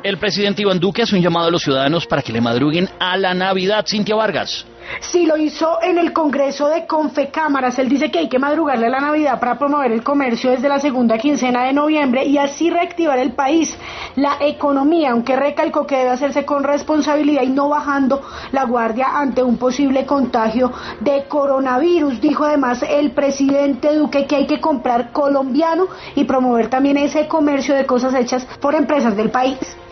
El presidente Iván Duque hace un llamado a los ciudadanos para que le madruguen a la Navidad. Cintia Vargas. Sí, lo hizo en el Congreso de Confecámaras. Él dice que hay que madrugarle a la Navidad para promover el comercio desde la segunda quincena de noviembre y así reactivar el país, la economía, aunque recalcó que debe hacerse con responsabilidad y no bajando la guardia ante un posible contagio de coronavirus. Dijo además el presidente Duque que hay que comprar colombiano y promover también ese comercio de cosas hechas por empresas del país.